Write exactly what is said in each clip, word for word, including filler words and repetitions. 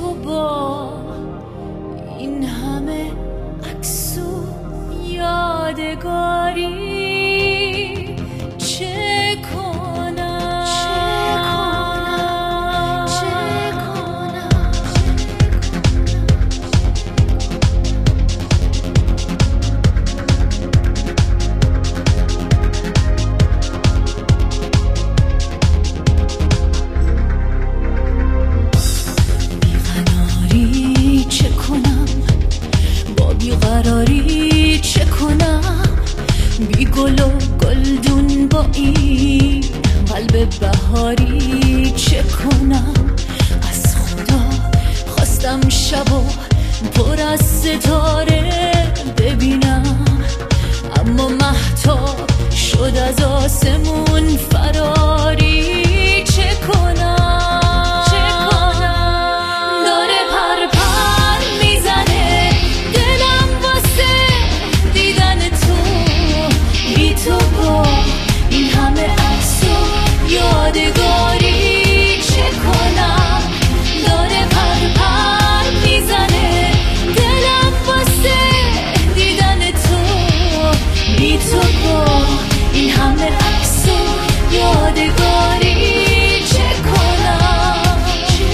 تو با این همه عکس و یادگاری چه کنم چه کنم بیقراری چه کنم با بیقراری چه کنم بی گل و گلدون با این قلب بهاری چه کنم از خدا خواستم شب و پر از ستاره ببینم اما مهتاب شد از آسمون فراری چه کنم چه کنم داره پر پر میزنه دلم واسه دیدن تو بی تو با این همه عکس و یادگاری چه کنم داره پر پر میزنه دلم واسه دیدن تو بی تو با این همه عکس و یادگاری چه کنم چه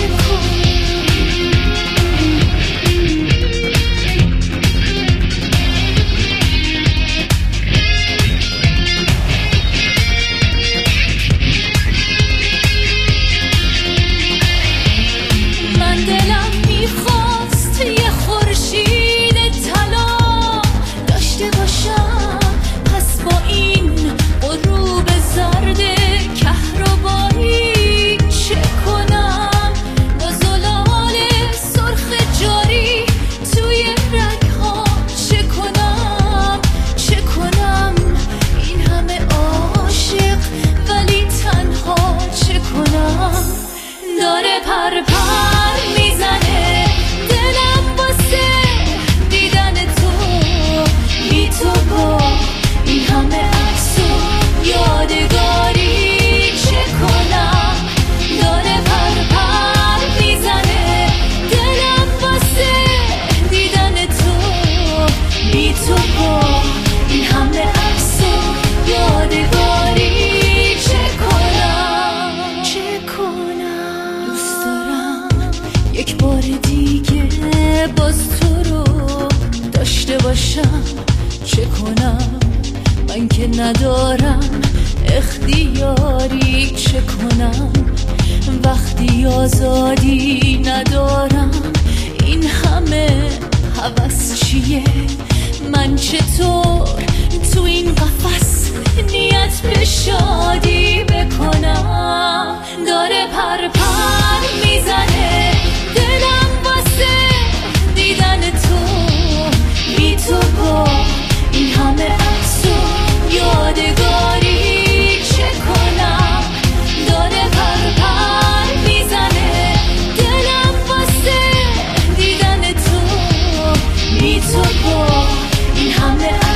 من دلم میخواست یه خورشید طلا داشته باشم پس با این غروب زرد کهربایی چه کنم با زلال سرخ جاری توی رگ‌ها چه کنم چه کنم این همه عاشق ولی تنها چه کنم داره پر پر میزنه دلم واسه دیدن تو بی تو با این همه عکس و یادگاری چه کنم داره پر پر میزنه دلم واسه دیدن تو بی تو با این همه عکس و یادگاری چه کنم چه کنم دوست دارم یک بار دیگه باز تو رو داشته باشم چه کنم من که ندارم اختیاری چه کنم وقتی آزادی ندارم این همه هوس چیه من چطور تو این قفس نیت به شادی بکنم داره پر پر میزنه دلم واسه دیدن تو بی تو با این همه عکس و یادگاری چه کنم داره پر پر میزنه دلم واسه دیدن تو بی تو با این همه